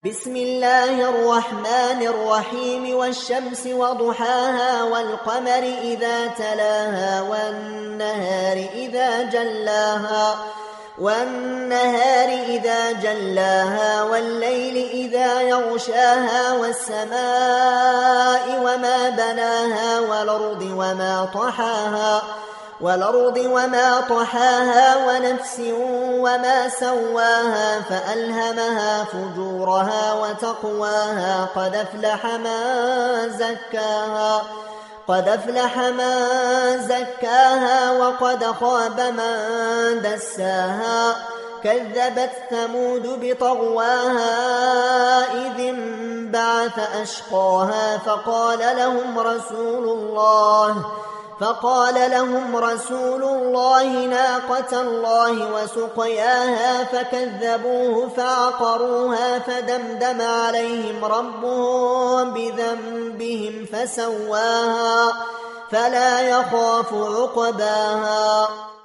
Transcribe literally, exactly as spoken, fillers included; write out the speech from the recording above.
بسم الله الرحمن الرحيم والشمس وضحاها والقمر إذا تلاها والنهار إذا جلاها والنهار إذا جلاها والليل إذا يغشاها والسماء وما بناها والأرض وما طحاها والأرض وما طحاها ونفس وما سواها فألهمها فجورها وتقواها قد أفلح من زكاها قد أفلح من زكاها وقد خاب من دساها كذبت ثمود بطغواها إذ انبعث أشقاها فقال لهم رسول الله فقال لهم رسول الله ناقة الله وسقياها فكذبوه فعقروها فدمدم عليهم ربهم بذنبهم فسواها فلا يخاف عقباها.